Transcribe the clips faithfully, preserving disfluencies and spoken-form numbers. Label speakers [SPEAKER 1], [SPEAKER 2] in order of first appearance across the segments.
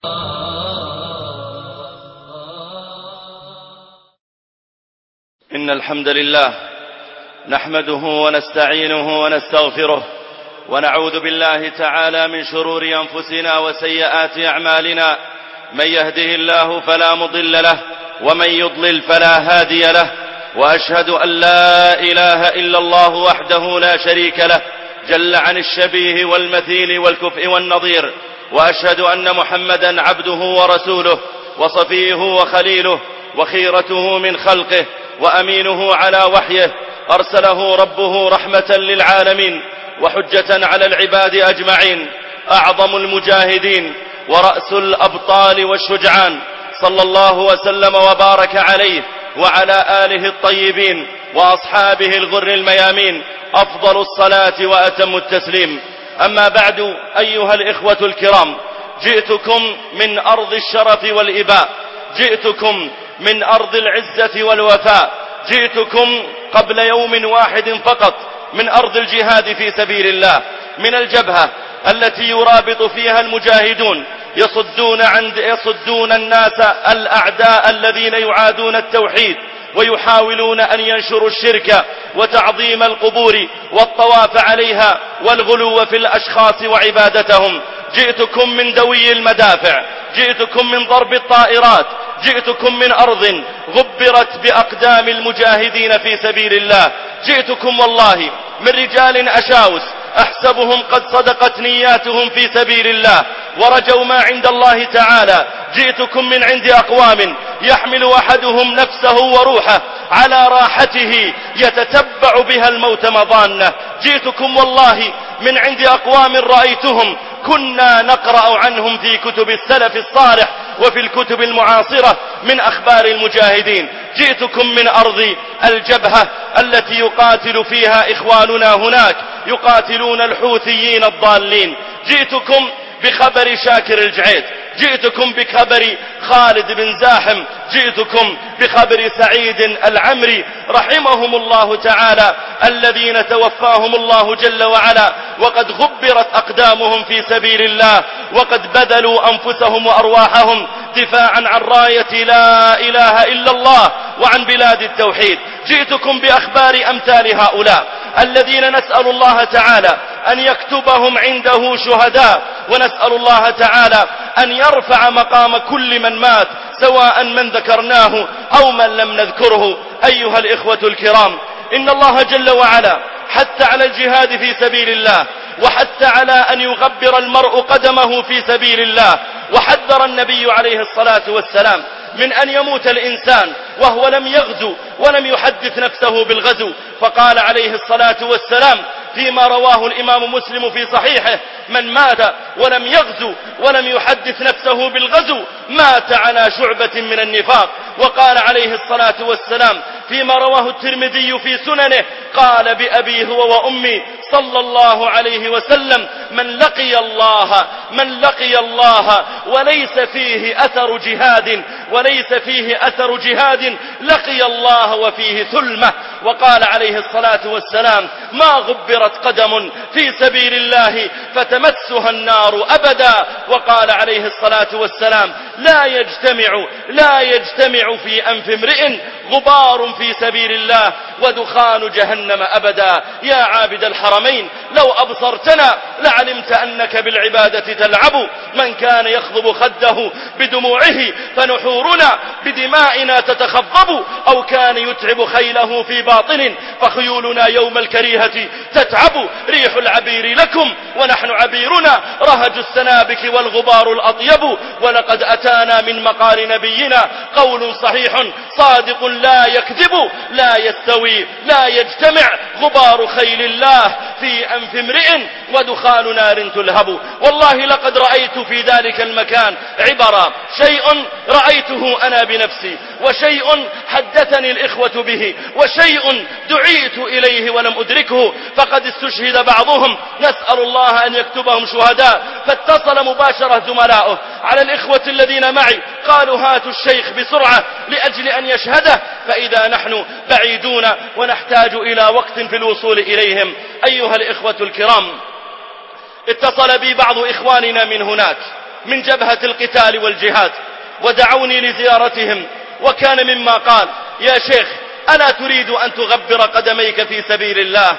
[SPEAKER 1] إن الحمد لله نحمده ونستعينه ونستغفره ونعوذ بالله تعالى من شرور أنفسنا وسيئات أعمالنا. من يهده الله فلا مضل له ومن يضلل فلا هادي له، وأشهد أن لا إله إلا الله وحده لا شريك له جل عن الشبيه والمثيل والكفء والنظير، وأشهد أن محمدا عبده ورسوله وصفيه وخليله وخيرته من خلقه وأمينه على وحيه، أرسله ربه رحمة للعالمين وحجة على العباد أجمعين، أعظم المجاهدين ورأس الأبطال والشجعان، صلى الله وسلم وبارك عليه وعلى آله الطيبين وأصحابه الغر الميامين، أفضل الصلاة وأتم التسليم. أما بعد، أيها الإخوة الكرام، جئتكم من أرض الشرف والإباء، جئتكم من أرض العزة والوفاء، جئتكم قبل يوم واحد فقط من أرض الجهاد في سبيل الله، من الجبهة التي يرابط فيها المجاهدون يصدون عن يصدون الناس الأعداء الذين يعادون التوحيد ويحاولون أن ينشروا الشرك وتعظيم القبور والطواف عليها والغلو في الأشخاص وعبادتهم. جئتكم من دوي المدافع، جئتكم من ضرب الطائرات، جئتكم من أرض غبرت بأقدام المجاهدين في سبيل الله، جئتكم والله من رجال أشاوس أحسبهم قد صدقت نياتهم في سبيل الله ورجوا ما عند الله تعالى، جئتكم من عند أقوام يحمل أحدهم نفسه وروحه على راحته يتتبع بها الموت مضانة، جئتكم والله من عند أقوام رأيتهم كنا نقرأ عنهم في كتب السلف الصالح وفي الكتب المعاصرة من أخبار المجاهدين، جئتكم من أرض الجبهة التي يقاتل فيها إخواننا هناك، يقاتلون الحوثيين الضالين، جئتكم بخبر شاكر الجعيد، جئتكم بخبر خالد بن زاحم، جئتكم بخبر سعيد العمري رحمهم الله تعالى، الذين توفاهم الله جل وعلا وقد غبرت أقدامهم في سبيل الله، وقد بذلوا أنفسهم وأرواحهم دفاعا عن راية لا إله إلا الله وعن بلاد التوحيد. جئتكم بأخبار أمثال هؤلاء الذين نسأل الله تعالى أن يكتبهم عنده شهداء، ونسأل الله تعالى أن يرفع مقام كل من مات سواء من ذكرناه أو من لم نذكره. أيها الإخوة الكرام، إن الله جل وعلا حتى على الجهاد في سبيل الله، وحتى على أن يغبر المرء قدمه في سبيل الله، وحذر النبي عليه الصلاة والسلام من أن يموت الإنسان وهو لم يغزو ولم يحدث نفسه بالغزو، فقال عليه الصلاة والسلام فيما رواه الإمام مسلم في صحيحه: من مات ولم يغزو ولم يحدث نفسه بالغزو مات على شعبة من النفاق. وقال عليه الصلاة والسلام فيما رواه الترمذي في سننه: قال بأبي هو وأمي صلى الله عليه وسلم: من لقي الله من لقي الله وليس فيه أثر جهاد وليس فيه أثر جهاد لقي الله وفيه ثلمة. وقال عليه الصلاة والسلام: ما غبرت قدم في سبيل الله فتمسها النار أبدا. وقال عليه الصلاة والسلام: لا يجتمع لا يجتمع في أنف امرئ غبار في سبيل الله ودخان جهنم أبدا. يا عابد الحرمين، لو أبصرتنا لعلمت أنك بالعبادة تلعب. من كان يخضب خده بدموعه فنحورنا بدمائنا تتخضب، أو كان يتعب خيله في باطن فخيولنا يوم الكريهة تتعب. ريح العبير لكم ونحن عبيرنا، رهج السنابك والغبار الأطيب. ولقد أتانا من مقال نبينا قول صحيح صادق لا يكذب: لا يستوي لا يجتمع غبار خيل الله في أنف امرئ ودخان نار تلهب. والله لقد رأيت في ذلك المكان عبرا، شيء رأيته أنا بنفسي، وشيء حدثني الإخوة به، وشيء دعيت إليه ولم أدركه. فقد استشهد بعضهم، نسأل الله أن يكتبهم شهداء، فاتصل مباشرة زملاؤه على الإخوة الذين معي قالوا: هاتوا الشيخ بسرعة لأجل أن يشهده، فإذا نحن بعيدون ونحتاج إلى وقت في الوصول إليهم. أيها الإخوة الكرام، اتصل بي بعض إخواننا من هناك من جبهة القتال والجهاد، ودعوني لزيارتهم، وكان مما قال: يا شيخ، ألا تريد أن تغبر قدميك في سبيل الله؟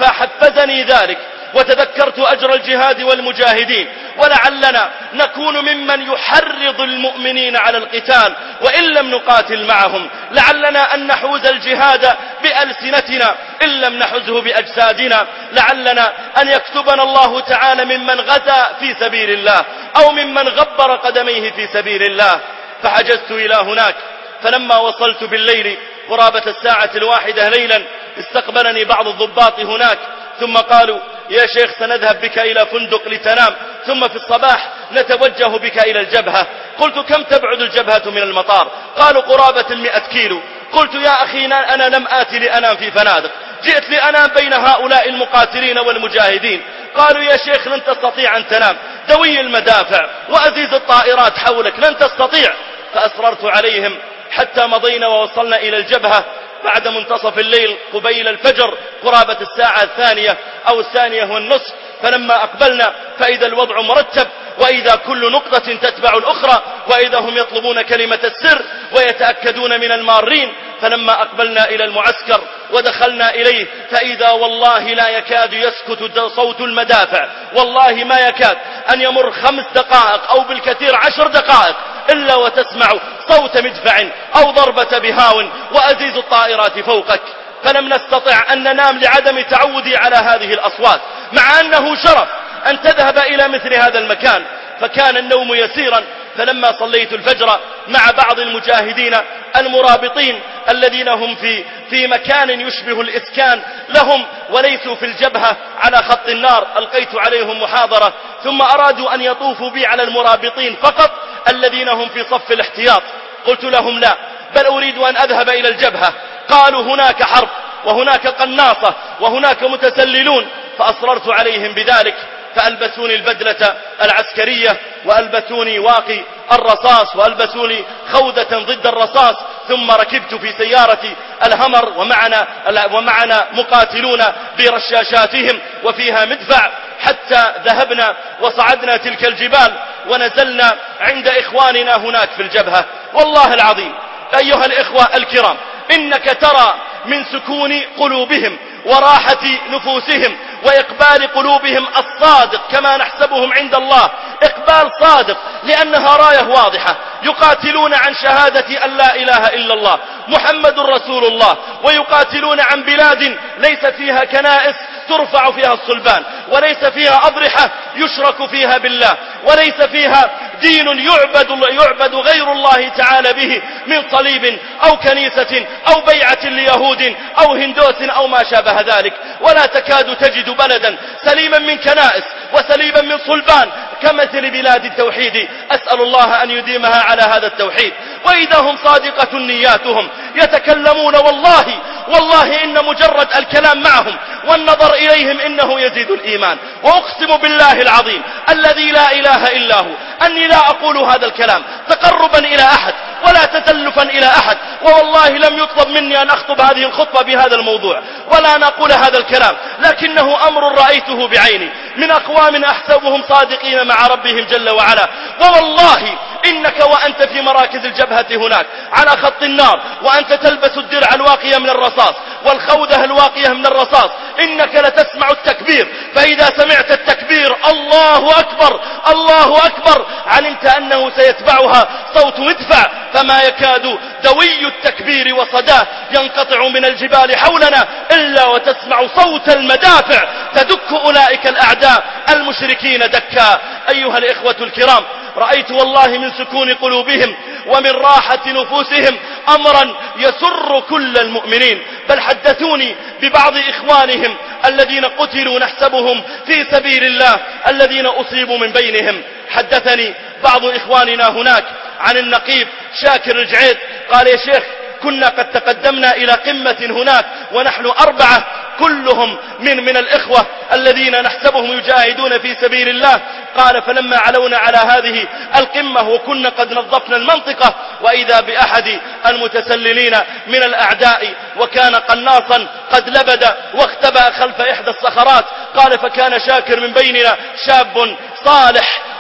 [SPEAKER 1] فحفزني ذلك، وتذكرت أجر الجهاد والمجاهدين، ولعلنا نكون ممن يحرض المؤمنين على القتال وإن لم نقاتل معهم، لعلنا أن نحوز الجهاد بألسنتنا إن لم نحزه بأجسادنا، لعلنا أن يكتبنا الله تعالى ممن غزا في سبيل الله أو ممن غبر قدميه في سبيل الله. فحجزت إلى هناك، فلما وصلت بالليل قرابة الساعة الواحدة ليلا استقبلني بعض الضباط هناك، ثم قالوا: يا شيخ، سنذهب بك إلى فندق لتنام، ثم في الصباح نتوجه بك إلى الجبهة. قلت: كم تبعد الجبهة من المطار؟ قالوا: قرابة المئة كيلو. قلت: يا أخي، أنا لم آتي لأنام في فنادق، جئت لأنام بين هؤلاء المقاتلين والمجاهدين. قالوا: يا شيخ، لن تستطيع أن تنام، دوي المدافع وأزيز الطائرات حولك، لن تستطيع. فأصررت عليهم حتى مضينا ووصلنا إلى الجبهة بعد منتصف الليل قبيل الفجر قرابة الساعة الثانية أو الثانية والنصف. فلما أقبلنا فإذا الوضع مرتب، وإذا كل نقطة تتبع الأخرى، وإذا هم يطلبون كلمة السر ويتأكدون من المارين. فلما أقبلنا إلى المعسكر ودخلنا إليه فإذا والله لا يكاد يسكت صوت المدافع، والله ما يكاد أن يمر خمس دقائق أو بالكثير عشر دقائق إلا وتسمع صوت مدفع أو ضربة بهاو وأزيز الطائرات فوقك. فلم نستطع أن ننام لعدم تعودي على هذه الأصوات، مع أنه شرف أن تذهب إلى مثل هذا المكان. فكان النوم يسيرا. فلما صليت الفجر مع بعض المجاهدين المرابطين الذين هم في, في مكان يشبه الإسكان لهم وليسوا في الجبهة على خط النار، ألقيت عليهم محاضرة، ثم أرادوا أن يطوفوا بي على المرابطين فقط الذين هم في صف الاحتياط. قلت لهم: لا، بل أريد أن أذهب إلى الجبهة. قالوا: هناك حرب، وهناك قناصة، وهناك متسللون. فأصررت عليهم بذلك، فألبسوني البدلة العسكرية، وألبسوني واقي الرصاص، وألبسوني خوذة ضد الرصاص، ثم ركبت في سيارة الهمر، ومعنا, ومعنا مقاتلون برشاشاتهم وفيها مدفع، حتى ذهبنا وصعدنا تلك الجبال ونزلنا عند إخواننا هناك في الجبهة. والله العظيم أيها الإخوة الكرام، إنك ترى من سكون قلوبهم وراحة نفوسهم وإقبال قلوبهم الصادق كما نحسبهم عند الله إقبال صادق، لأنها راية واضحة، يقاتلون عن شهادة أن لا إله إلا الله محمد رسول الله، ويقاتلون عن بلاد ليس فيها كنائس ترفع فيها الصلبان، وليس فيها أضرحة يشرك فيها بالله، وليس فيها دين يعبد, يعبد غير الله تعالى به من صليب أو كنيسة أو بيعة ليهود أو هندوس أو ما شابه ذلك. ولا تكاد تجد بلدا سليما من كنائس وسليما من صلبان كمثل بلاد التوحيد، أسأل الله أن يديمها على هذا التوحيد. وإذا هم صادقة نياتهم يتكلمون، والله والله إن مجرد الكلام معهم والنظر إليهم إنه يزيد الإيمان. وأقسم بالله العظيم الذي لا إله إلا هو أني لا أقول هذا الكلام تقربا إلى أحد ولا تزلفا إلى أحد، ووالله لم يطلب مني أن أخطب هذه الخطبة بهذا الموضوع ولا أن أقول هذا الكلام، لكنه أمر رأيته بعيني من أقوام أحسبهم صادقين مع ربهم جل وعلا. ووالله إنك وأنت في مراكز الجبهة هناك على خط النار، وأنت تلبس الدرع الواقية من الرصاص والخوذة الواقية من الرصاص، إنك لتسمع التكبير، فإذا سمعت التكبير الله أكبر الله أكبر علمت أنه سيتبعها صوت مدفع، فما يكاد دوي التكبير وصداه ينقطع من الجبال حولنا إلا وتسمع صوت المدافع تدك أولئك الأعداء المشركين دكا. أيها الإخوة الكرام، رأيت والله من سكون قلوبهم ومن راحة نفوسهم أمرا يسر كل المؤمنين، بل حدثوني ببعض إخوانهم الذين قتلوا نحسبهم في سبيل الله الذين أصيبوا من بينهم. حدثني بعض إخواننا هناك عن النقيب شاكر الجعيد، قال: يا شيخ، كنا قد تقدمنا إلى قمة هناك ونحن أربعة كلهم من من الإخوة الذين نحسبهم يجاهدون في سبيل الله. قال: فلما علونا على هذه القمة وكنا قد نظفنا المنطقة، وإذا بأحد المتسللين من الأعداء وكان قناصا قد لبد واختبأ خلف إحدى الصخرات. قال: فكان شاكر من بيننا شاب صالح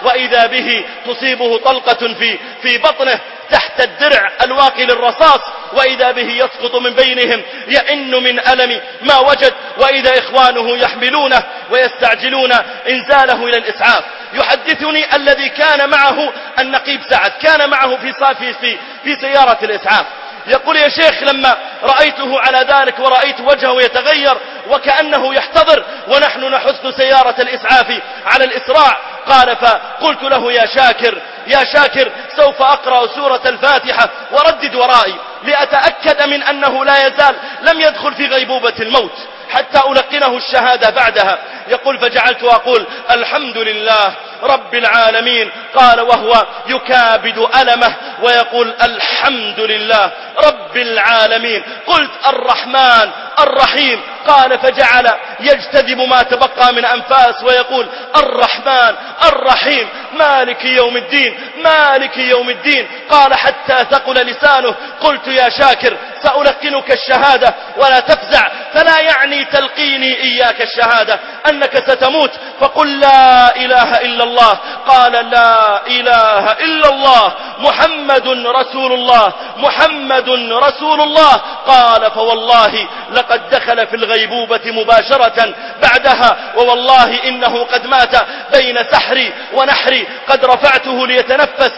[SPEAKER 1] وإذا به تصيبه طلقة في, في بطنه تحت الدرع الواقي للرصاص، وإذا به يسقط من بينهم يئن من ألم ما وجد، وإذا إخوانه يحملونه ويستعجلون إنزاله إلى الإسعاف. يحدثني الذي كان معه النقيب سعد، كان معه في صافي في, في سيارة الإسعاف، يقول: يا شيخ لما رأيته على ذلك ورأيت وجهه يتغير وكأنه يحتضر ونحن نحث سيارة الإسعاف على الإسراع، قال: فقلت له: يا شاكر يا شاكر سوف أقرأ سورة الفاتحة وردد ورائي لأتأكد من أنه لا يزال لم يدخل في غيبوبة الموت حتى ألقنه الشهادة بعدها. يقول: فجعلت أقول: الحمد لله رب العالمين. قال وهو يكابد ألمه ويقول: الحمد لله رب العالمين. قلت: الرحمن الرحيم. قال: فجعل يجتذب ما تبقى من أنفاس ويقول: الرحمن الرحيم مالك يوم الدين مالك يوم الدين. قال: حتى ثقل لسانه. قلت: يا شاكر سألقنك الشهادة ولا تفزع، فلا يعني تلقيني إياك الشهادة أنك ستموت، فقل: لا إله إلا الله. قال: لا إله إلا الله محمد رسول الله محمد رسول الله. قال: فوالله لقد دخل في الغيبوبة مباشرة بعدها، ووالله إنه قد مات بين سحري ونحري، قد رفعته ليتنفس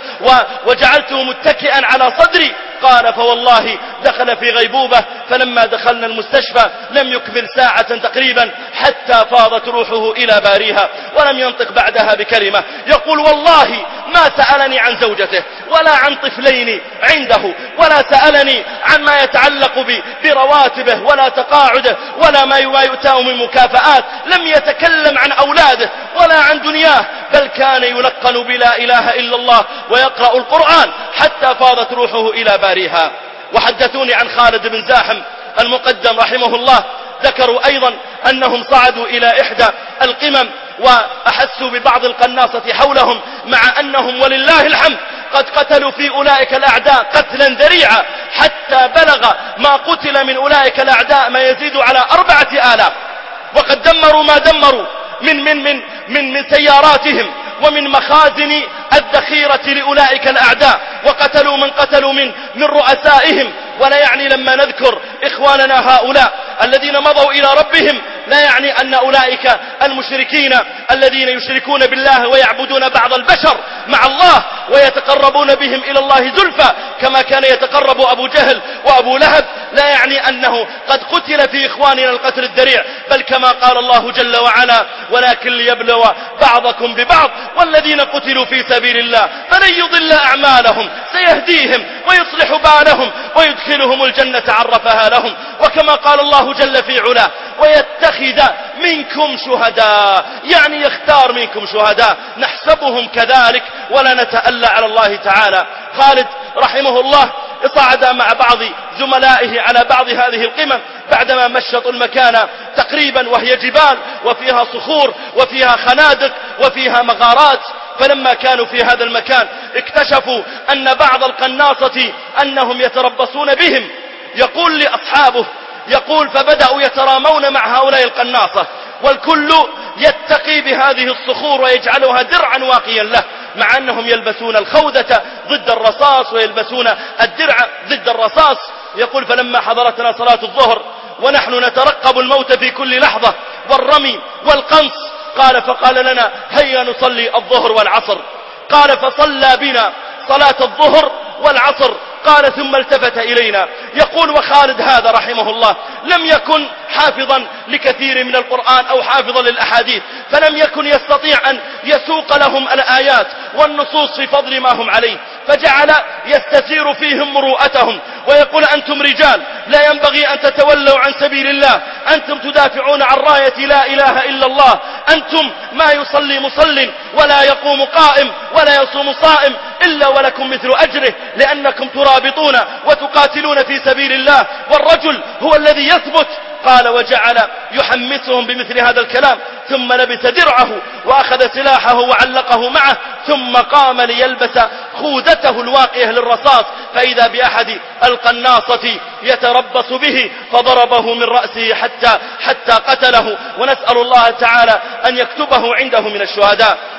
[SPEAKER 1] وجعلته متكئا على صدري. قال: فوالله دخل في غيبوبة، فلما دخلنا المستشفى لم يكمل ساعة تقريبا حتى فاضت روحه إلى باريها ولم ينطق بعدها بكلمة. يقول: والله ما سألني عن زوجته ولا عن طفلين عنده، ولا سألني عن ما يتعلق برواتبه ولا تقاعده ولا ما يؤتاه من مكافآت، لم يتكلم عن أولاده ولا عن دنياه، بل كان يلقن بلا إله إلا الله ويقرأ القرآن حتى فاضت روحه إلى باريها. وحدثوني عن خالد بن زاحم المقدم رحمه الله، ذكروا أيضا أنهم صعدوا إلى إحدى القمم وأحسوا ببعض القناصة حولهم، مع أنهم ولله الحمد قد قتلوا في أولئك الأعداء قتلا ذريعا، حتى بلغ ما قتل من أولئك الأعداء ما يزيد على أربعة آلاف، وقد دمروا ما دمروا من, من, من, من, من سياراتهم ومن مخازن الذخيرة لأولئك الأعداء، وقتلوا من قتلوا من, من رؤسائهم. ولا يعني لما نذكر إخواننا هؤلاء الذين مضوا إلى ربهم لا يعني أن أولئك المشركين الذين يشركون بالله ويعبدون بعض البشر مع الله ويتقربون بهم إلى الله زلفى كما كان يتقرب أبو جهل وأبو لهب، لا يعني أنه قد قتل في إخواننا القتل الذريع، بل كما قال الله جل وعلا: ولكن ليبلو بعضكم ببعض والذين قتلوا في سبيل الله فلن يضل أعمالهم سيهديهم ويصلح بالهم ويدخلهم الجنة عرفها لهم. وكما قال الله جل في علاه: ويتخذ منكم شهداء، يعني يختار منكم شهداء نحسبهم كذلك ولا نتألى على الله تعالى. خالد رحمه الله صعد مع بعض زملائه على بعض هذه القمم بعدما مشطوا المكان تقريبا وهي جبال وفيها صخور وفيها خنادق وفيها مغارات، فلما كانوا في هذا المكان اكتشفوا أن بعض القناصة أنهم يتربصون بهم. يقول لأصحابه، يقول: فبدأوا يترامون مع هؤلاء القناصة، والكل يتقي بهذه الصخور ويجعلها درعا واقيا له، مع أنهم يلبسون الخوذة ضد الرصاص ويلبسون الدرع ضد الرصاص. يقول: فلما حضرتنا صلاة الظهر ونحن نترقب الموت في كل لحظة والرمي والقنص، قال فقال لنا: هيا نصلي الظهر والعصر. قال فصلى بنا صلاة الظهر والعصر. قال ثم التفت إلينا. يقول: وخالد هذا رحمه الله لم يكن حافظا لكثير من القرآن أو حافظا للأحاديث، فلم يكن يستطيع أن يسوق لهم الآيات والنصوص في فضل ما هم عليه، فجعل يستثير فيهم مروءتهم ويقول: أنتم رجال لا ينبغي أن تتولوا عن سبيل الله، أنتم تدافعون عن راية لا إله إلا الله، أنتم ما يصلي مصل ولا يقوم قائم ولا يصوم صائم إلا ولكم مثل أجره، لأنكم ترابطون وتقاتلون في سبيل الله، والرجل هو الذي يثبت. قال: وجعل يحمسهم بمثل هذا الكلام، ثم لبس درعه وأخذ سلاحه وعلقه معه، ثم قام ليلبس خوذته الواقية للرصاص، فإذا بأحد القناصة يتربص به فضربه من رأسه حتى, حتى قتله، ونسأل الله تعالى أن يكتبه عنده من الشهداء.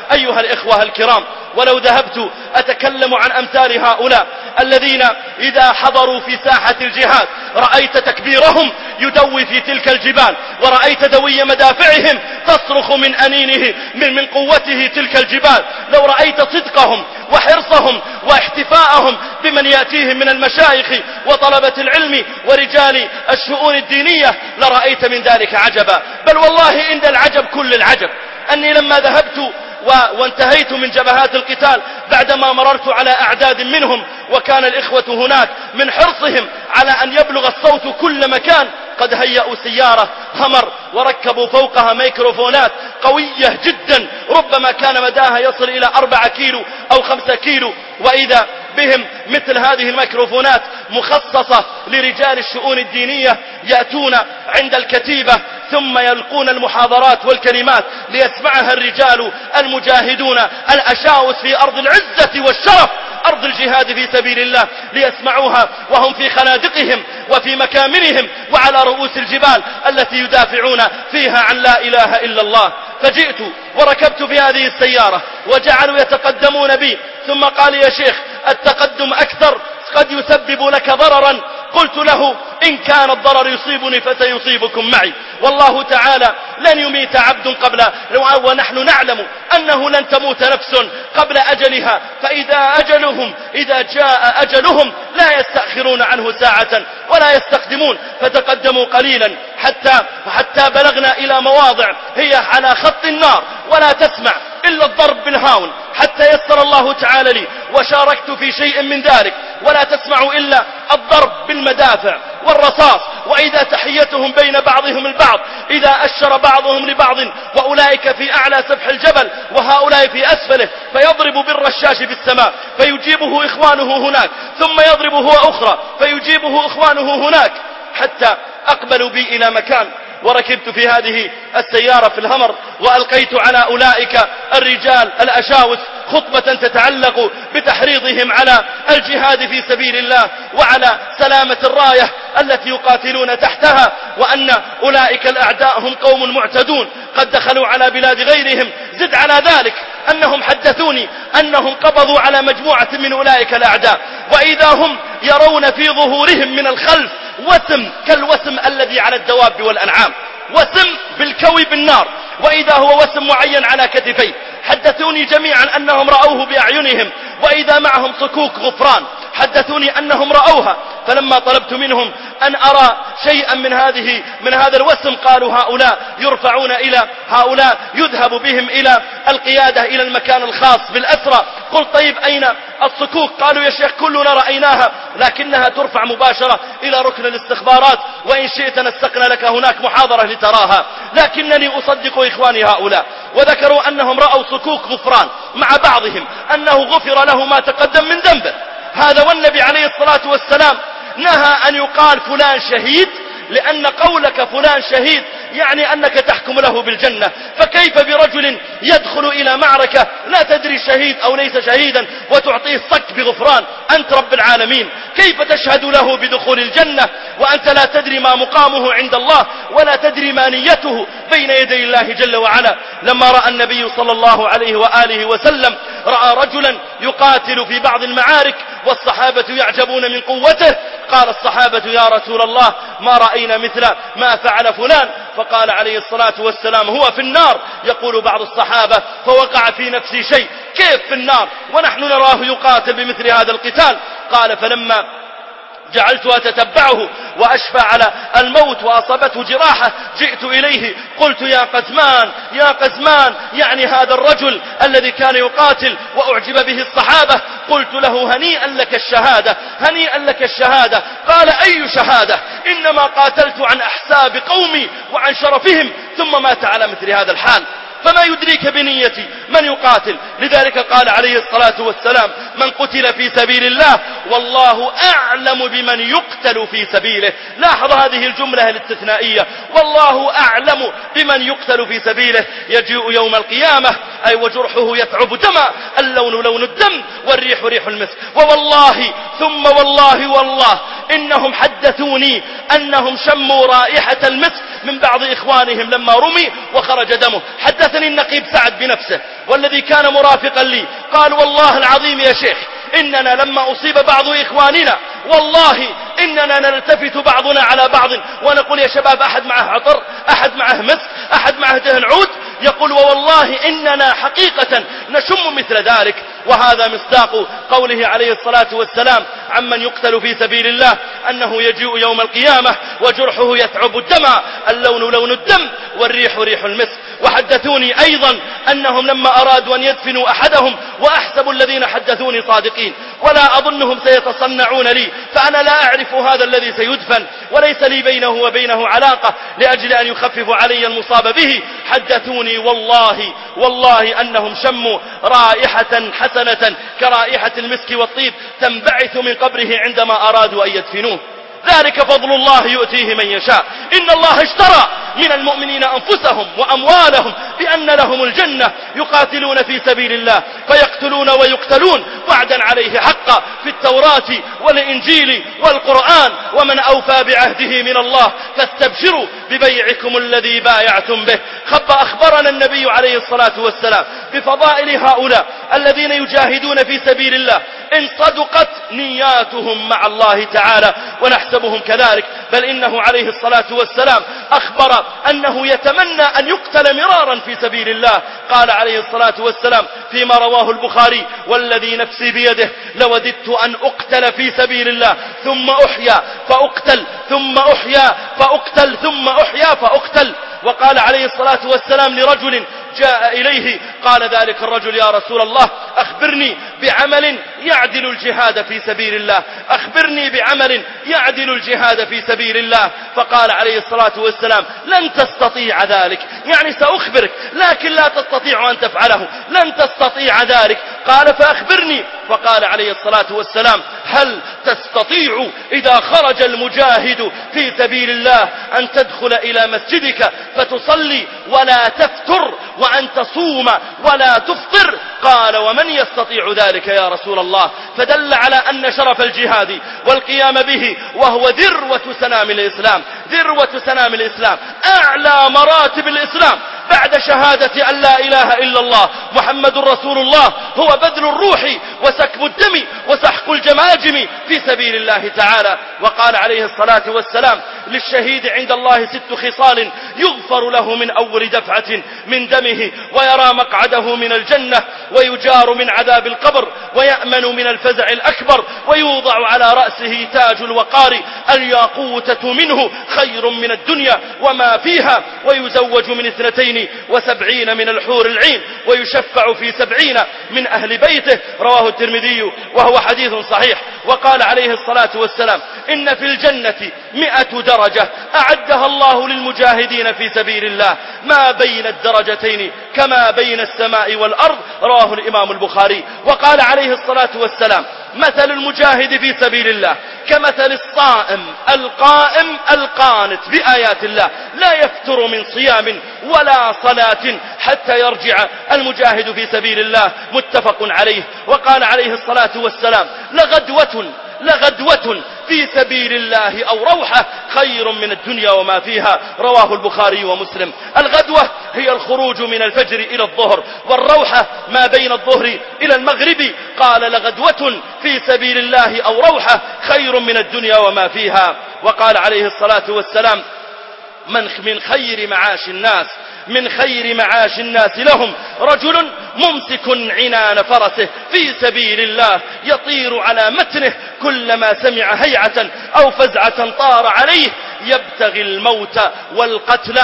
[SPEAKER 1] أيها الإخوة الكرام، ولو ذهبت أتكلم عن أمثال هؤلاء الذين إذا حضروا في ساحة الجهاد رأيت تكبيرهم يدوي في تلك الجبال، ورأيت دوي مدافعهم تصرخ من أنينه من, من قوته تلك الجبال. لو رأيت صدقهم وحرصهم واحتفاءهم بمن يأتيهم من المشايخ وطلبة العلم ورجال الشؤون الدينية لرأيت من ذلك عجبا. بل والله إن العجب كل العجب أني لما ذهبت وانتهيت من جبهات القتال بعدما مررت على أعداد منهم، وكان الإخوة هناك من حرصهم على أن يبلغ الصوت كل مكان قد هيئوا سيارة همر وركبوا فوقها ميكروفونات قوية جدا ربما كان مداها يصل إلى أربعة كيلو أو خمسة كيلو، وإذا بهم مثل هذه الميكروفونات مخصصة لرجال الشؤون الدينية يأتون عند الكتيبة ثم يلقون المحاضرات والكلمات ليسمعها الرجال المجاهدون الأشاوس في أرض العزة والشرف أرض الجهاد في سبيل الله، ليسمعوها وهم في خنادقهم وفي مكامنهم وعلى رؤوس الجبال التي يدافعون فيها عن لا إله إلا الله. فجئت وركبت في هذه السيارة وجعلوا يتقدمون بي، ثم قال يا شيخ التقدم أكثر قد يسبب لك ضررا. قلت له إن كان الضرر يصيبني فسيصيبكم معي، والله تعالى لن يميت عبد قبل، ونحن نعلم أنه لن تموت نفس قبل أجلها، فإذا أجلهم إذا جاء أجلهم لا يستأخرون عنه ساعة ولا يستقدمون. فتقدموا قليلا حتى, حتى بلغنا إلى مواضع هي على خط النار ولا تسمع إلا الضرب بالهاون، حتى يسر الله تعالى لي وشاركت في شيء من ذلك، ولا تسمع إلا الضرب بالمدافع والرصاص، وإذا تحيتهم بين بعضهم البعض، إذا أشر بعضهم لبعض وأولئك في أعلى سفح الجبل وهؤلاء في أسفله، فيضرب بالرشاش بالسماء فيجيبه إخوانه هناك، ثم يضرب هو أخرى فيجيبه إخوانه هناك، حتى أقبلوا بي إلى مكان وركبت في هذه السيارة في الهمر وألقيت على أولئك الرجال الأشاوس خطبة تتعلق بتحريضهم على الجهاد في سبيل الله وعلى سلامة الراية التي يقاتلون تحتها، وأن أولئك الأعداء هم قوم معتدون قد دخلوا على بلاد غيرهم. زد على ذلك أنهم حدثوني أنهم قبضوا على مجموعة من أولئك الأعداء، وإذا هم يرون في ظهورهم من الخلف وسم كالوسم الذي على الدواب والأنعام، وسم بالكوي بالنار، وإذا هو وسم معين على كتفيه. حدثوني جميعا أنهم رأوه بأعينهم، وإذا معهم صكوك غفران حدثوني أنهم رأوها. فلما طلبت منهم أن أرى شيئا من هذه من هذا الوسم قالوا هؤلاء يرفعون إلى هؤلاء يذهب بهم إلى القيادة إلى المكان الخاص بالأسرى. قلت طيب أين الصكوك؟ قالوا يا شيخ كلنا رأيناها لكنها ترفع مباشرة إلى ركن الاستخبارات، وإن شئت نسقنا لك هناك محاضرة لتراها. لكنني أصدق إخواني هؤلاء، وذكروا أنهم رأوا صكوك غفران مع بعضهم أنه غفر له ما تقدم من ذنبه. هذا والنبي عليه الصلاة والسلام نهى أن يقال فلان شهيد، لأن قولك فلان شهيد يعني أنك تحكم له بالجنة، فكيف برجل يدخل إلى معركة لا تدري شهيد أو ليس شهيدا وتعطيه صك بغفران؟ أنت رب العالمين كيف تشهد له بدخول الجنة وأنت لا تدري ما مقامه عند الله ولا تدري ما نيته بين يدي الله جل وعلا؟ لما رأى النبي صلى الله عليه وآله وسلم رأى رجلا يقاتل في بعض المعارك والصحابة يعجبون من قوته، قال الصحابة يا رسول الله ما رأينا مثل ما فعل فلان، فقال عليه الصلاة والسلام هو في النار. يقول بعض الصحابة فوقع في نفسي شيء، كيف في النار ونحن نراه يقاتل بمثل هذا القتال؟ قال فلما جعلت أتتبعه وأشفى على الموت وأصابته جراحة جئت إليه قلت يا قزمان يا قزمان، يعني هذا الرجل الذي كان يقاتل وأعجب به الصحابة، قلت له هنيئا لك الشهادة هنيئا لك الشهادة. قال أي شهادة؟ إنما قاتلت عن أحساب قومي وعن شرفهم ثم مات على مثل هذا الحال. فما يدريك بنيتي من يقاتل؟ لذلك قال عليه الصلاة والسلام من قتل في سبيل الله والله أعلم بمن يقتل في سبيله. لاحظ هذه الجملة الاستثنائية، والله أعلم بمن يقتل في سبيله. يجيء يوم القيامة أي وجرحه يثعب دما، اللون لون الدم والريح ريح المسك، ووالله ثم والله والله إنهم حدثوني أنهم شموا رائحة المسك من بعض إخوانهم لما رمي وخرج دمه. حدثني النقيب سعد بنفسه والذي كان مرافقا لي، قال والله العظيم يا شيخ إننا لما أصيب بعض إخواننا والله إننا نلتفت بعضنا على بعض ونقول يا شباب أحد معه عطر، أحد معه مسك، أحد معه دهن عود، يقول ووالله إننا حقيقة نشم مثل ذلك. وهذا مصداق قوله عليه الصلاة والسلام عمن يقتل في سبيل الله أنه يجيء يوم القيامة وجرحه يثعب الدم، اللون لون الدم والريح ريح المسك. وحدثوني أيضا أنهم لما أرادوا أن يدفنوا أحدهم، وأحسب الذين حدثوني صادقين ولا أظنهم سيتصنعون لي، فأنا لا أعرف هذا الذي سيدفن وليس لي بينه وبينه علاقة لأجل أن يخفف علي المصاب به، حدثوني والله والله أنهم شموا رائحة حسنة كرائحة المسك والطيب تنبعث من قبره عندما أرادوا أن يدفنوه. ذلك فضل الله يؤتيه من يشاء. إن الله اشترى من المؤمنين أنفسهم وأموالهم بأن لهم الجنة يقاتلون في سبيل الله فيقتلون ويقتلون وعدا عليه حقا في التوراة والإنجيل والقرآن، ومن أوفى بعهده من الله فاستبشروا ببيعكم الذي بايعتم به. خب أخبرنا النبي عليه الصلاة والسلام بفضائل هؤلاء الذين يجاهدون في سبيل الله إن صدقت نياتهم مع الله تعالى، ونحسبهم كذلك، بل إنه عليه الصلاة والسلام أخبر أنه يتمنى أن يقتل مرارا في سبيل الله. قال عليه الصلاة والسلام فيما رواه البخاري والذي نفسي بيده لوددت أن أقتل في سبيل الله ثم أحيا فأقتل ثم أحيا فأقتل ثم أحيا فأقتل. وقال عليه الصلاة والسلام لرجل جاء إليه قال ذلك الرجل يا رسول الله أخبرني بعمل يعدل الجهاد في سبيل الله، أخبرني بعمل يعدل الجهاد في سبيل الله. فقال عليه الصلاة والسلام لن تستطيع ذلك، يعني سأخبرك لكن لا تستطيع أن تفعله، لن تستطيع ذلك. قال فأخبرني، فقال عليه الصلاة والسلام هل تستطيع إذا خرج المجاهد في سبيل الله أن تدخل إلى مسجدك فتصلي ولا تفتر وأن تصوم ولا تفطر؟ قال ومن يستطيع ذلك يا رسول الله؟ فدل على أن شرف الجهاد والقيام به وهو ذروة سنام الإسلام، ذروة سنام الإسلام، أعلى مراتب الإسلام بعد شهادة أن لا إله إلا الله محمد رسول الله هو بذل الروح وسكب الدم وسحق الجماجم في سبيل الله تعالى. وقال عليه الصلاة والسلام للشهيد عند الله ست خصال يغفر له من أول دفعة من دمه ويرى مقعده من الجنة ويجار من عذاب القبر ويأمن من الفزع الأكبر ويوضع على رأسه تاج الوقار الياقوتة منه خير من الدنيا وما فيها ويزوج من اثنتين وسبعين من الحور العين ويشفع في سبعين من أهل بيته. رواه الترمذي وهو حديث صحيح. وقال عليه الصلاة والسلام إن في الجنة مئة درجة أعدها الله للمجاهدين في سبيل الله ما بين الدرجتين كما بين السماء والأرض. رواه الإمام البخاري. وقال عليه الصلاة والسلام مثل المجاهد في سبيل الله كمثل الصائم القائم القانت بآيات الله لا يفتر من صيام ولا صلاة حتى يرجع المجاهد في سبيل الله. متفق عليه. وقال عليه الصلاة والسلام لغدوة لغدوة في سبيل الله أو روحة خير من الدنيا وما فيها. رواه البخاري ومسلم. الغدوة هي الخروج من الفجر إلى الظهر، والروحة ما بين الظهر إلى المغرب. قال لغدوة في سبيل الله أو روحة خير من الدنيا وما فيها. وقال عليه الصلاة والسلام من من خير معاش الناس من خير معاش الناس لهم رجل ممسك عنان فرسه في سبيل الله يطير على متنه كلما سمع هيعة أو فزعة طار عليه يبتغي الموت والقتل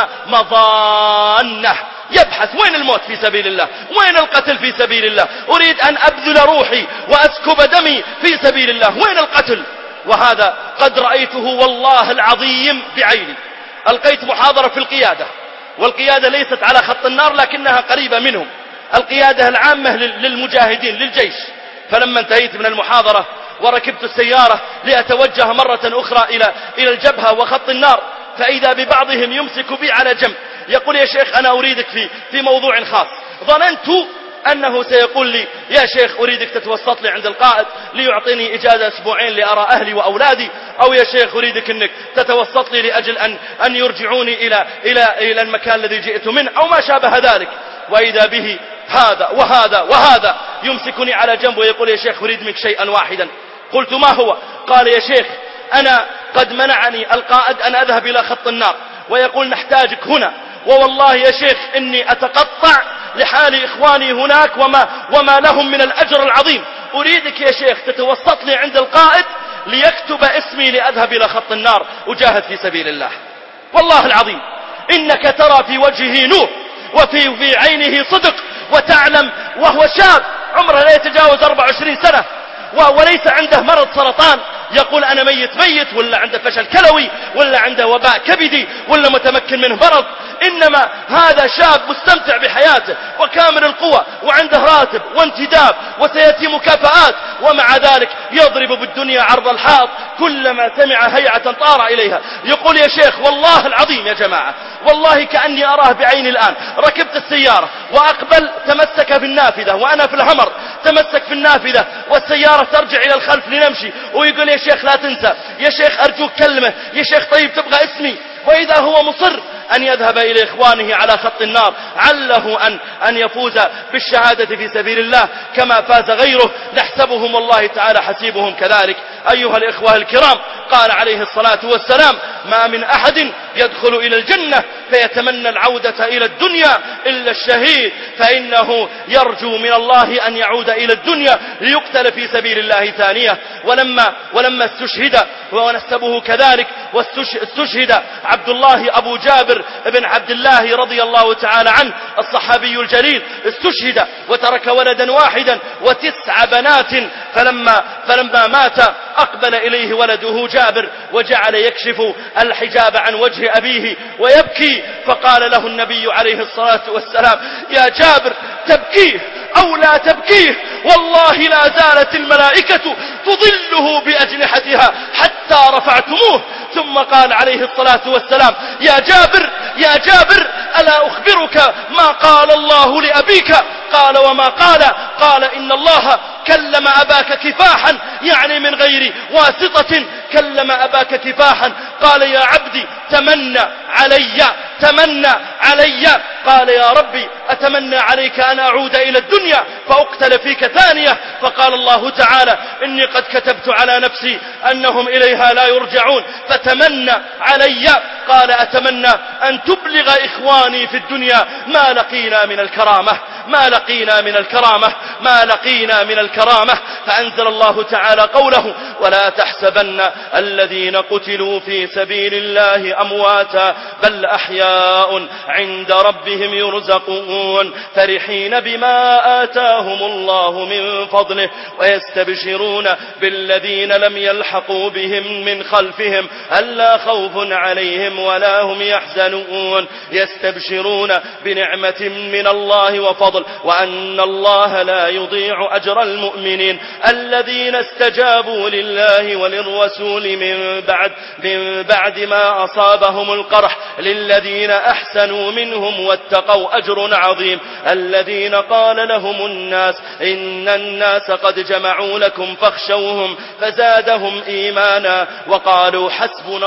[SPEAKER 1] مضانه. يبحث وين الموت في سبيل الله، وين القتل في سبيل الله، أريد أن أبذل روحي وأسكب دمي في سبيل الله، وين القتل؟ وهذا قد رأيته والله العظيم بعيني. ألقيت محاضرة في القيادة، والقيادة ليست على خط النار لكنها قريبة منهم، القيادة العامة للمجاهدين للجيش. فلما انتهيت من المحاضرة وركبت السيارة لأتوجه مرة أخرى إلى إلى الجبهة وخط النار، فإذا ببعضهم يمسك بي على جنب يقول يا شيخ أنا أريدك في في موضوع خاص. ظننت أنه سيقول لي يا شيخ أريدك تتوسط لي عند القائد ليعطيني إجازة أسبوعين لأرى أهلي وأولادي، أو يا شيخ أريدك أنك تتوسط لي لأجل أن, أن يرجعوني إلى, إلى, إلى المكان الذي جئت منه أو ما شابه ذلك. وإذا به هذا وهذا وهذا يمسكني على جنب ويقول يا شيخ أريد منك شيئا واحدا. قلت ما هو؟ قال يا شيخ أنا قد منعني القائد أن أذهب إلى خط النار ويقول نحتاجك هنا، ووالله يا شيخ إني أتقطع لحال إخواني هناك وما, وما لهم من الأجر العظيم. أريدك يا شيخ تتوسط لي عند القائد ليكتب اسمي لأذهب إلى خط النار أجاهد في سبيل الله. والله العظيم إنك ترى في وجهه نور وفي في عينه صدق، وتعلم وهو شاب عمره لا يتجاوز أربع وعشرين سنة وليس عنده مرض سرطان يقول أنا ميت ميت، ولا عنده فشل كلوي، ولا عنده وباء كبدي، ولا متمكن منه مرض. إنما هذا شاب مستمتع بحياته وكامل القوة وعنده راتب وانتداب وسيأتي مكافآت، ومع ذلك يضرب بالدنيا عرض الحائط كلما سمع هيعة طار إليها. يقول يا شيخ والله العظيم يا جماعة والله كأني أراه بعيني الآن، ركبت السيارة وأقبل تمسك بالنافذة وأنا في الهمر تمسك في النافذة والسيارة ترجع إلى الخلف لنمشي، ويقول يا شيخ لا تنسى، يا شيخ أرجوك كلمة، يا شيخ طيب تبغى اسمي. وإذا هو مصر أن يذهب إلى إخوانه على خط النار عله أن, أن يفوز بالشهادة في سبيل الله كما فاز غيره، نحسبهم والله تعالى حسيبهم كذلك. أيها الإخوة الكرام، قال عليه الصلاة والسلام ما من أحد يدخل إلى الجنة فيتمنى العودة إلى الدنيا إلا الشهيد، فإنه يرجو من الله أن يعود إلى الدنيا ليقتل في سبيل الله ثانية. ولما, ولما استشهد ونسبه كذلك واستشهد عبد الله أبو جابر بن عبد الله رضي الله تعالى عنه الصحابي الجليل، استشهد وترك ولدا واحدا وتسع بنات، فلما, فلما مات أقبل إليه ولده جابر وجعل يكشف الحجاب عن وجه أبيه ويبكي، فقال له النبي عليه الصلاة والسلام يا جابر تبكيه أو لا تبكيه والله لا زالت الملائكة تظله بأجنحتها حتى رفعتموه. ثم قال عليه الصلاة والسلام يا جابر يا جابر ألا أخبرك ما قال الله لأبيك؟ قال وما قال؟ قال إن الله كلم أباك كفاحا، يعني من غير واسطة كلم أباك كفاحا. قال يا عبدي تمنى علي تمنى علي. قال يا ربي أتمنى عليك أن أعود إلى الدنيا فأقتل فيك ثانية. فقال الله تعالى إني قد كتبت على نفسي أنهم إليها لا يرجعون فتمنى علي. قال أتمنى أن تبلغ إخواني في الدنيا ما لقينا من الكرامة ما لقينا من الكرامة ما لقينا من الكرامة. فأنزل الله تعالى قوله ولا تحسبن الذين قتلوا في سبيل الله أمواتا بل أحياء عند ربهم يرزقون فرحين بما آتاهم الله من فضله ويستبشرون بالذين لم يلحقوا بهم من خلفهم ألا خوف عليهم ولا هم يحزنون يستبشرون بنعمة من الله وفضل وأن الله لا يضيع أجر المؤمنين الذين استجابوا لله وللرسول من بعد من بعد ما أصابهم القرح للذين أحسنوا منهم واتقوا أجر عظيم الذين قال لهم الناس إن الناس قد جمعوا لكم فاخشوهم فزادهم إيمانا وقالوا حسبنا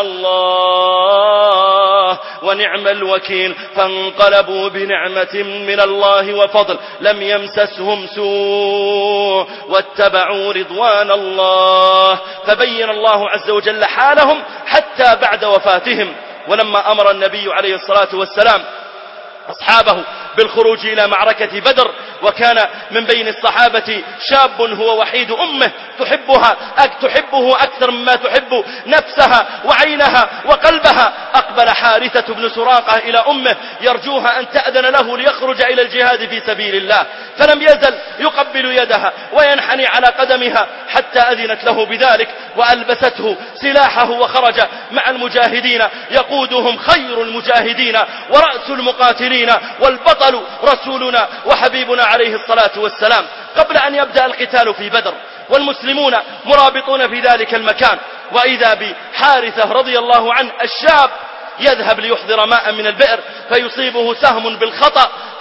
[SPEAKER 1] الله ونعم الوكيل فانقلبوا بنعمة من الله وفضل لم يمسسهم سوء واتبعوا رضوان الله. فبين الله عز وجل حالهم حتى بعد وفاتهم. ولما أمر النبي عليه الصلاة والسلام أصحابه بالخروج إلى معركة بدر وكان من بين الصحابة شاب هو وحيد أمه تحبها تحبه أكثر مما تحب نفسها وعينها وقلبها، أقبل حارثة بن سراقة إلى أمه يرجوها أن تأذن له ليخرج إلى الجهاد في سبيل الله، فلم يزل يقبل يدها وينحني على قدمها حتى أذنت له بذلك وألبسته سلاحه وخرج مع المجاهدين يقودهم خير المجاهدين ورأس المقاتلين والبطل رسولنا وحبيبنا عليه الصلاة والسلام. قبل أن يبدأ القتال في بدر والمسلمون مرابطون في ذلك المكان، وإذا بحارثة رضي الله عنه الشاب يذهب ليحضر ماء من البئر فيصيبه سهم بالخطأ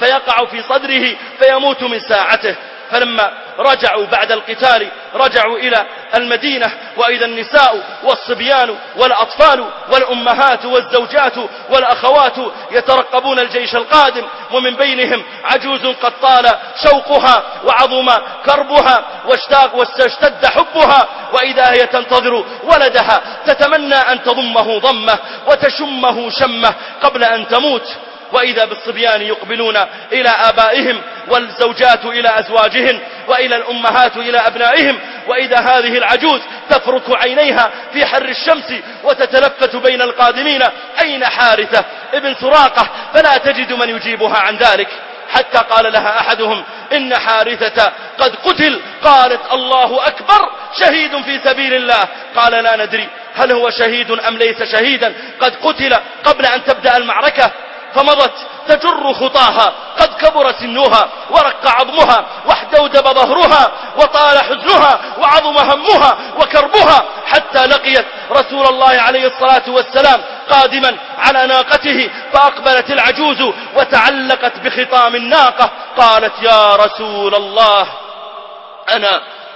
[SPEAKER 1] فيقع في صدره فيموت من ساعته. فلما رجعوا بعد القتال رجعوا إلى المدينة، وإذا النساء والصبيان والأطفال والأمهات والزوجات والأخوات يترقبون الجيش القادم، ومن بينهم عجوز قد طال شوقها وعظم كربها واشتاق واشتد حبها، وإذا هي تنتظر ولدها تتمنى أن تضمه ضمه وتشمه شمه قبل أن تموت. وإذا بالصبيان يقبلون إلى آبائهم، والزوجات إلى أزواجهن، وإلى الأمهات إلى أبنائهم، وإذا هذه العجوز تفرك عينيها في حر الشمس وتتلفت بين القادمين: أين حارثة ابن سراقة؟ فلا تجد من يجيبها عن ذلك، حتى قال لها أحدهم: إن حارثة قد قتل. قالت: الله أكبر، شهيد في سبيل الله. قال: لا ندري هل هو شهيد أم ليس شهيدا، قد قتل قبل أن تبدأ المعركة. فمضت تجر خطاها، قد كبر سنها ورق عظمها واحدودب ظهرها وطال حزنها وعظم همها وكربها، حتى لقيت رسول الله عليه الصلاة والسلام قادما على ناقته، فأقبلت العجوز وتعلقت بخطام الناقة. قالت: يا رسول الله، أنا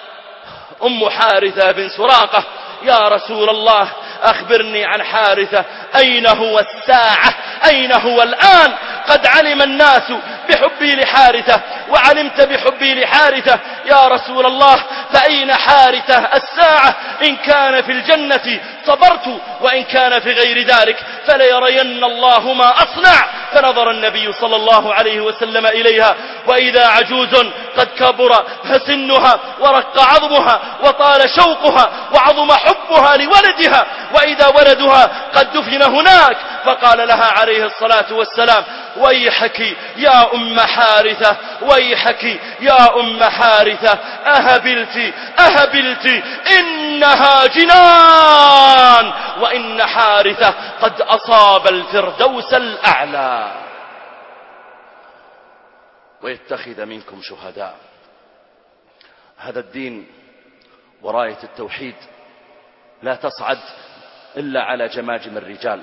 [SPEAKER 1] أم حارثة بن سراقة، يا رسول الله أخبرني عن حارثة، أين هو الساعة؟ أين هو الآن؟ قد علم الناس بحبي لحارثة وعلمت بحبي لحارثة، يا رسول الله فأين حارثة الساعة؟ إن كان في الجنة صبرت، وإن كان في غير ذلك فليرين الله ما أصنع. فنظر النبي صلى الله عليه وسلم إليها، وإذا عجوز قد كبر سنها ورق عظمها وطال شوقها وعظم حبها لولدها، وإذا ولدها قد دفن هناك. فقال لها عليه الصلاة والسلام: ويحك يا أم حارثة، ويحك يا أم حارثة، أهبلت أهبلت، إنها جنان، وإن حارثة قد أصاب الفردوس الأعلى. ويتخذ منكم شهداء. هذا الدين وراية التوحيد لا تصعد إلا على جماجم الرجال،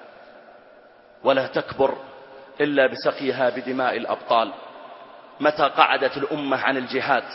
[SPEAKER 1] ولا تكبر إلا بسقيها بدماء الأبطال. متى قعدت الأمة عن الجهاد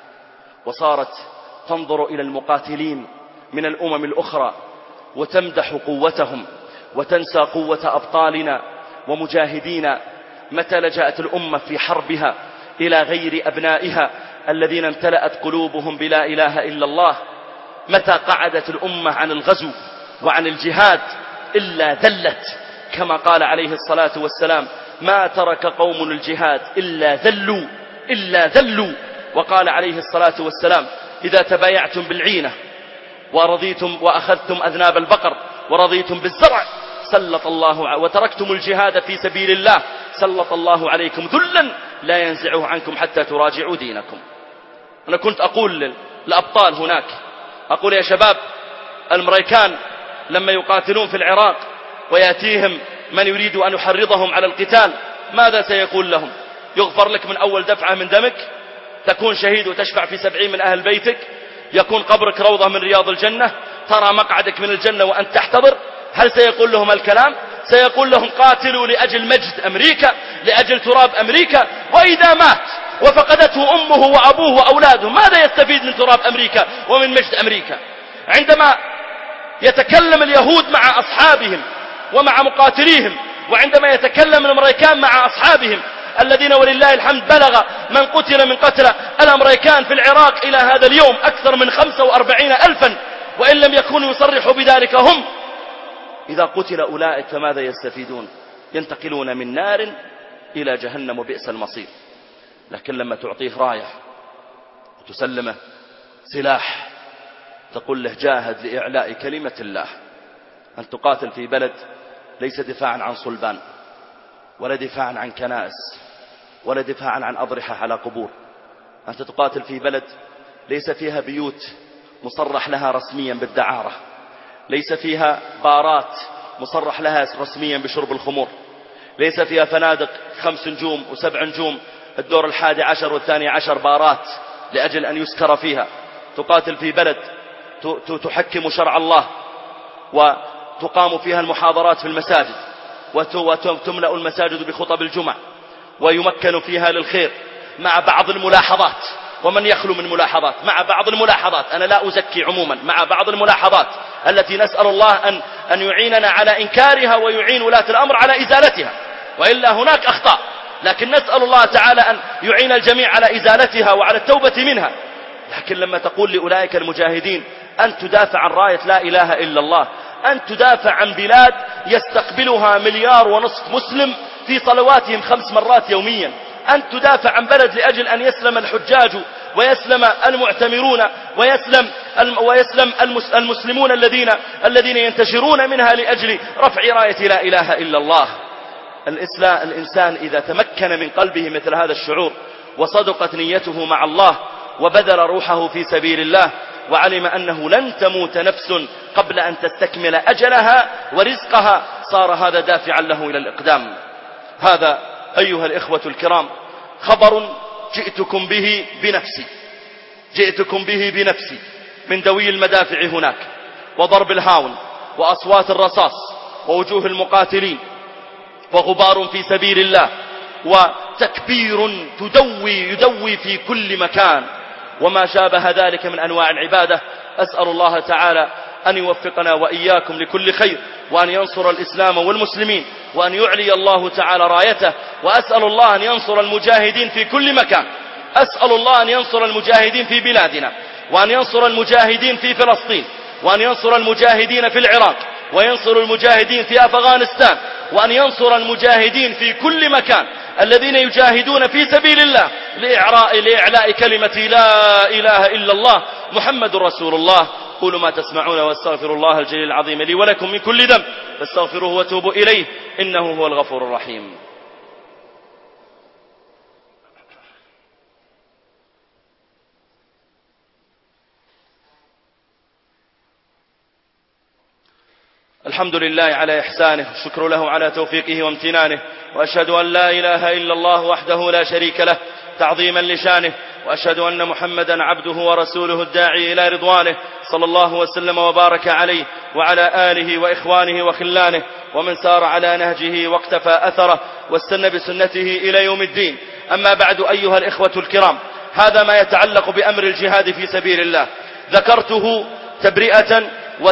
[SPEAKER 1] وصارت تنظر إلى المقاتلين من الأمم الأخرى وتمدح قوتهم وتنسى قوة أبطالنا ومجاهدينا؟ متى لجأت الأمة في حربها إلى غير أبنائها الذين امتلأت قلوبهم بلا إله إلا الله؟ متى قعدت الأمة عن الغزو وعن الجهاد إلا ذلت، كما قال عليه الصلاة والسلام: ما ترك قوم الجهاد إلا ذلوا إلا ذلوا. وقال عليه الصلاة والسلام: إذا تبايعتم بالعينة ورضيتم وأخذتم أذناب البقر ورضيتم بالزرع سلط الله وتركتم الجهاد في سبيل الله سلط الله عليكم ذلا لا ينزعه عنكم حتى تراجعوا دينكم. أنا كنت أقول للأبطال هناك، أقول: يا شباب، الأمريكان لما يقاتلون في العراق ويأتيهم من يريد أن يحرضهم على القتال ماذا سيقول لهم؟ يغفر لك من أول دفعة من دمك، تكون شهيد وتشفع في سبعين من أهل بيتك، يكون قبرك روضة من رياض الجنة، ترى مقعدك من الجنة وأنت تحتضر. هل سيقول لهم الكلام؟ سيقول لهم: قاتلوا لأجل مجد أمريكا، لأجل تراب أمريكا. وإذا مات وفقدته أمه وأبوه وأولاده ماذا يستفيد من تراب أمريكا ومن مجد أمريكا؟ عندما يتكلم اليهود مع أصحابهم ومع مقاتليهم، وعندما يتكلم الأمريكان مع أصحابهم الذين ولله الحمد بلغ من قتل من قتل الأمريكان في العراق إلى هذا اليوم أكثر من خمسة وأربعين ألفا، وإن لم يكونوا يصرحوا بذلك هم. إذا قتل أولئك فماذا يستفيدون؟ ينتقلون من نار إلى جهنم وبئس المصير. لكن لما تعطيه راية وتسلمه سلاح تقول له: جاهد لإعلاء كلمة الله. أن تقاتل في بلد ليس دفاعا عن صلبان، ولا دفاعا عن كنائس، ولا دفاعا عن أضرحة على قبور. أنت تقاتل في بلد ليس فيها بيوت مصرح لها رسميا بالدعارة، ليس فيها بارات مصرح لها رسميا بشرب الخمور، ليس فيها فنادق خمس نجوم وسبع نجوم الدور الحادي عشر والثاني عشر بارات لأجل أن يسكر فيها. تقاتل في بلد تحكم شرع الله وتقام فيها المحاضرات في المساجد وتملأ المساجد بخطب الجمع ويمكن فيها للخير مع بعض الملاحظات، ومن يخلو من ملاحظات، مع بعض الملاحظات، أنا لا أزكي عموما، مع بعض الملاحظات التي نسأل الله أن, أن يعيننا على إنكارها ويعين ولاة الأمر على إزالتها، وإلا هناك أخطاء، لكن نسأل الله تعالى أن يعين الجميع على إزالتها وعلى التوبة منها. لكن لما تقول لأولئك المجاهدين أن تدافع عن راية لا إله إلا الله، أن تدافع عن بلاد يستقبلها مليار ونصف مسلم في صلواتهم خمس مرات يوميا، أن تدافع عن بلد لأجل أن يسلم الحجاج ويسلم المعتمرون ويسلم ويسلم المسلمون الذين الذين ينتشرون منها لأجل رفع راية لا إله إلا الله. الإسلام الإنسان إذا تمكن من قلبه مثل هذا الشعور وصدقت نيته مع الله وبذل روحه في سبيل الله وعلم أنه لن تموت نفس قبل أن تستكمل أجلها ورزقها، صار هذا دافعا له إلى الإقدام. هذا أيها الإخوة الكرام خبر جئتكم به بنفسي، جئتكم به بنفسي من دوي المدافع هناك وضرب الهاون وأصوات الرصاص ووجوه المقاتلين وغبار في سبيل الله وتكبير تدوي يدوي في كل مكان وما شابه ذلك من أنواع العبادة. أسأل الله تعالى أن يوفقنا وإياكم لكل خير، وأن ينصر الإسلام والمسلمين، وأن يعلي الله تعالى رايته. وأسأل الله أن ينصر المجاهدين في كل مكان، أسأل الله أن ينصر المجاهدين في بلادنا، وأن ينصر المجاهدين في فلسطين، وأن ينصر المجاهدين في العراق، وينصر المجاهدين في أفغانستان، وأن ينصر المجاهدين في كل مكان الذين يجاهدون في سبيل الله لإعلاء, لإعلاء كلمة لا إله إلا الله محمد رسول الله. قولوا ما تسمعون واستغفر الله الجليل العظيم لي ولكم من كل ذنب فاستغفروه وتوبوا إليه إنه هو الغفور الرحيم. الحمد لله على إحسانه، الشكر له على توفيقه وامتنانه، وأشهد أن لا إله إلا الله وحده لا شريك له تعظيما لشانه، وأشهد أن محمدا عبده ورسوله الداعي إلى رضوانه، صلى الله وسلم وبارك عليه وعلى آله وإخوانه وخلانه ومن سار على نهجه واقتفى أثره واستنى بسنته إلى يوم الدين. أما بعد أيها الإخوة الكرام، هذا ما يتعلق بأمر الجهاد في سبيل الله، ذكرته تبرئة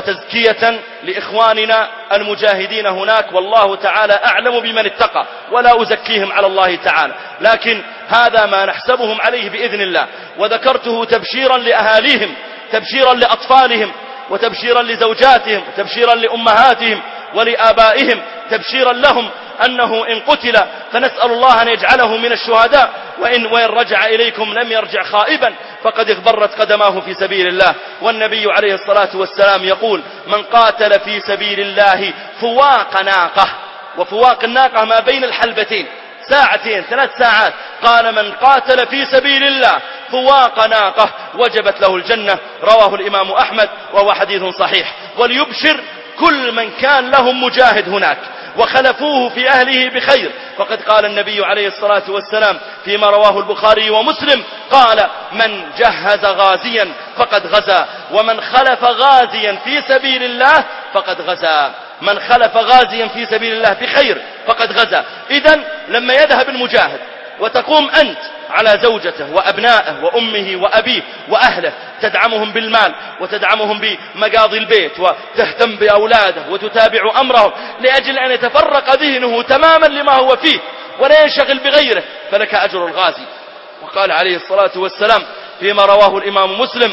[SPEAKER 1] وتزكية لإخواننا المجاهدين هناك، والله تعالى أعلم بمن اتقى ولا أزكيهم على الله تعالى، لكن هذا ما نحسبهم عليه بإذن الله. وذكرته تبشيرا لأهاليهم، تبشيرا لأطفالهم، وتبشيرا لزوجاتهم، وتبشيرا لأمهاتهم ولآبائهم، تبشيرا لهم أنه إن قتل فنسأل الله أن يجعله من الشهداء، وإن, وإن رجع إليكم لم يرجع خائبا فقد اغبرت قدماه في سبيل الله. والنبي عليه الصلاة والسلام يقول: من قاتل في سبيل الله فواق ناقة، وفواق الناقة ما بين الحلبتين ساعتين ثلاث ساعات، قال: من قاتل في سبيل الله فواق ناقة وجبت له الجنة. رواه الإمام أحمد وهو حديث صحيح. وليبشر كل من كان لهم مجاهد هناك وخلفوه في أهله بخير، فقد قال النبي عليه الصلاة والسلام فيما رواه البخاري ومسلم قال: من جهز غازيا فقد غزا، ومن خلف غازيا في سبيل الله فقد غزا. من خلف غازيا في سبيل الله بخير فقد غزا. إذن لما يذهب المجاهد وتقوم أنت على زوجته وأبنائه وأمه وأبيه وأهله، تدعمهم بالمال وتدعمهم بمقاضي البيت وتهتم بأولاده وتتابع أمرهم لأجل أن يتفرق ذهنه تماما لما هو فيه ولا ينشغل بغيره، فلك أجر الغازي. وقال عليه الصلاة والسلام فيما رواه الإمام مسلم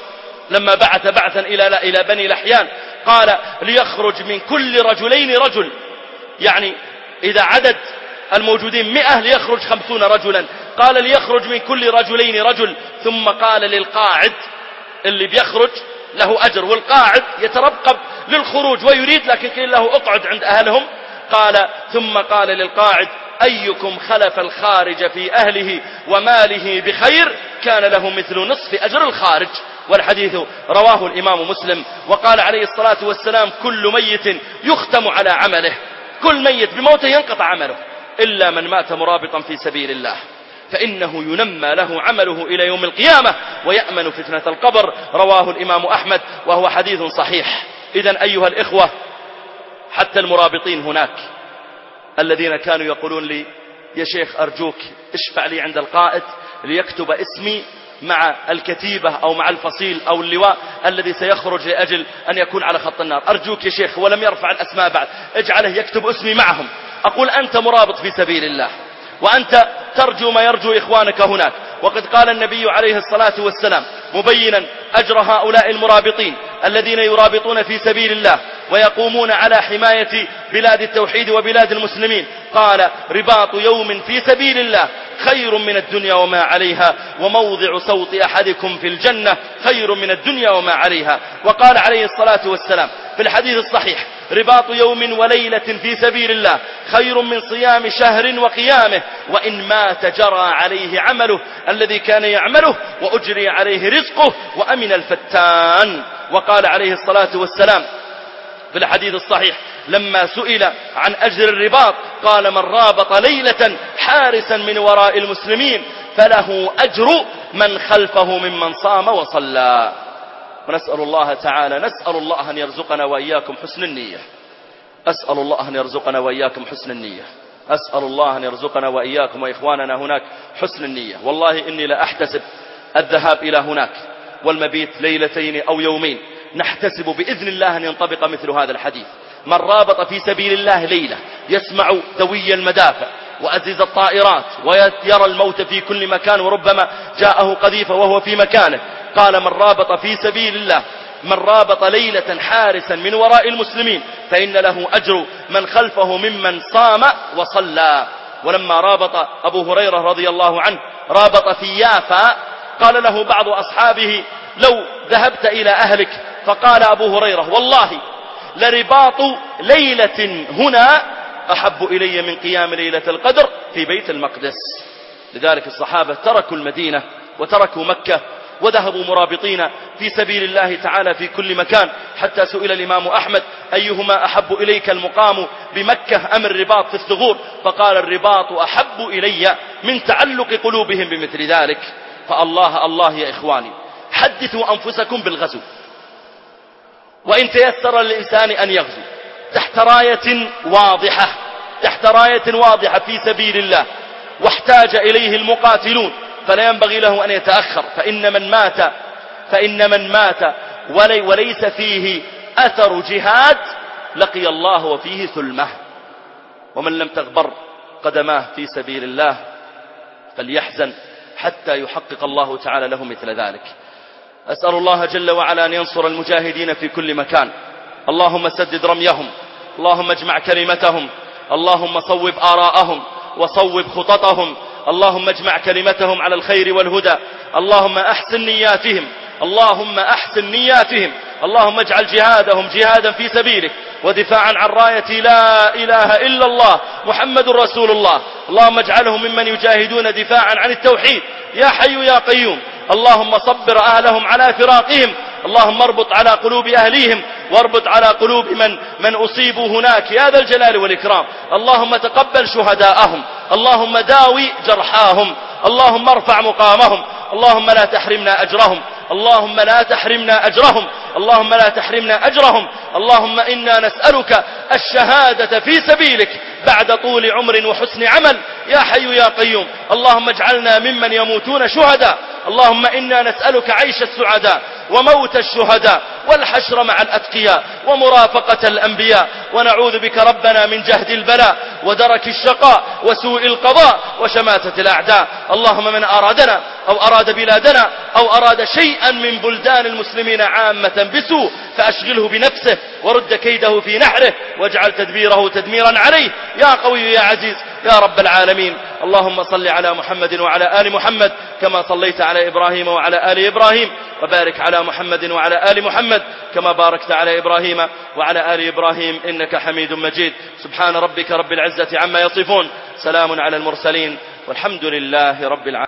[SPEAKER 1] لما بعث بعثا إلى إلى بني لحيان قال: ليخرج من كل رجلين رجل، يعني إذا عدد الموجودين مئة ليخرج خمسون رجلا، قال: ليخرج من كل رجلين رجل. ثم قال للقاعد اللي بيخرج له أجر، والقاعد يترقب للخروج ويريد لكن قيل له اقعد عند أهلهم، قال: ثم قال للقاعد: أيكم خلف الخارج في أهله وماله بخير كان له مثل نصف أجر الخارج. والحديث رواه الإمام مسلم. وقال عليه الصلاة والسلام: كل ميت يختم على عمله، كل ميت بموته ينقطع عمله إلا من مات مرابطا في سبيل الله، فإنه ينمى له عمله إلى يوم القيامة ويأمن فتنة القبر. رواه الإمام أحمد وهو حديث صحيح. إذن أيها الإخوة، حتى المرابطين هناك الذين كانوا يقولون لي يا شيخ أرجوك اشفع لي عند القائد ليكتب اسمي مع الكتيبة أو مع الفصيل أو اللواء الذي سيخرج لأجل أن يكون على خط النار. أرجوك يا شيخ، ولم يرفع الأسماء بعد، اجعله يكتب اسمي معهم. أقول أنت مرابط في سبيل الله، وأنت ترجو ما يرجو إخوانك هناك. وقد قال النبي عليه الصلاة والسلام مبينا أجر هؤلاء المرابطين الذين يرابطون في سبيل الله ويقومون على حماية بلاد التوحيد وبلاد المسلمين، قال رباط يوم في سبيل الله خير من الدنيا وما عليها، وموضع صوت أحدكم في الجنة خير من الدنيا وما عليها. وقال عليه الصلاة والسلام في الحديث الصحيح رباط يوم وليلة في سبيل الله خير من صيام شهر وقيامه، وإن مات جرى عليه عمله الذي كان يعمله وأجري عليه رزقه وأمن الفتان. وقال عليه الصلاة والسلام في الحديث الصحيح لما سئل عن أجر الرباط قال من رابط ليلة حارسا من وراء المسلمين فله أجر من خلفه ممن صام وصلى. ونسأل الله تعالى نسأل الله أن يرزقنا وإياكم حسن النية أسأل الله أن يرزقنا وإياكم حسن النية أسأل الله أن يرزقنا وإياكم وإخواننا هناك حسن النية. والله إني لا أحتسب الذهاب إلى هناك والمبيت ليلتين أو يومين، نحتسب بإذن الله أن ينطبق مثل هذا الحديث. من رابط في سبيل الله ليلة يسمع دوي المدافع وأزيز الطائرات ويرى الموت في كل مكان وربما جاءه قذيفة وهو في مكانه، قال من رابط في سبيل الله من رابط ليلة حارسا من وراء المسلمين فإن له أجر من خلفه ممن صام وصلى. ولما رابط أبو هريرة رضي الله عنه رابط في يافا قال له بعض أصحابه لو ذهبت إلى أهلك، فقال أبو هريرة والله لرباط ليلة هنا أحب إلي من قيام ليلة القدر في بيت المقدس. لذلك الصحابة تركوا المدينة وتركوا مكة وذهبوا مرابطين في سبيل الله تعالى في كل مكان، حتى سئل الإمام أحمد أيهما أحب إليك المقام بمكة أم الرباط في الثغور؟ فقال الرباط أحب إلي من تعلق قلوبهم بمثل ذلك. فالله الله يا إخواني حدثوا أنفسكم بالغزو، وإن تيسر للإنسان أن يغزو تحت راية واضحة تحت راية واضحة في سبيل الله واحتاج إليه المقاتلون فلا ينبغي له أن يتأخر، فإن من مات فإن من مات ولي وليس فيه أثر جهاد لقي الله وفيه ثلمه. ومن لم تغبر قدماه في سبيل الله فليحزن حتى يحقق الله تعالى له مثل ذلك. أسأل الله جل وعلا أن ينصر المجاهدين في كل مكان. اللهم سدد رميهم، اللهم اجمع كلمتهم، اللهم صوب آراءهم وصوب خططهم، اللهم اجمع كلمتهم على الخير والهدى، اللهم أحسن نياتهم اللهم أحسن نياتهم اللهم اجعل جهادهم جهادا في سبيلك ودفاعا عن راية لا إله إلا الله محمد رسول الله. اللهم اجعلهم ممن يجاهدون دفاعا عن التوحيد يا حي يا قيوم. اللهم صبر أهلهم على فراقهم، اللهم اربط على قلوب أهليهم واربط على قلوب من, من أصيبوا هناك يا ذا الجلال والإكرام. اللهم تقبل شهداءهم، اللهم داوي جرحاهم، اللهم ارفع مقامهم، اللهم لا تحرمنا أجرهم اللهم لا تحرمنا أجرهم اللهم لا تحرمنا أجرهم. اللهم إنا نسألك الشهادة في سبيلك بعد طول عمر وحسن عمل يا حي يا قيوم. اللهم اجعلنا ممن يموتون شهداء، اللهم إنا نسألك عيش السعداء وموت الشهداء والحشر مع الأتقياء ومرافقة الأنبياء، ونعوذ بك ربنا من جهد البلاء ودرك الشقاء وسوء القضاء وشماتة الأعداء. اللهم من أرادنا أو أراد بلادنا أو أراد شيئا من بلدان المسلمين عامة بسوء فأشغله بنفسه ورد كيده في نحره واجعل تدبيره تدميرا عليه يا قوي يا عزيز يا رب العالمين. اللهم صل على محمد وعلى آل محمد كما صليت على إبراهيم وعلى آل إبراهيم، وبارك على محمد وعلى آل محمد كما باركت على إبراهيم وعلى آل إبراهيم إنك حميد مجيد. سبحان ربك رب العزة عما يصفون، سلام على المرسلين والحمد لله رب العالمين.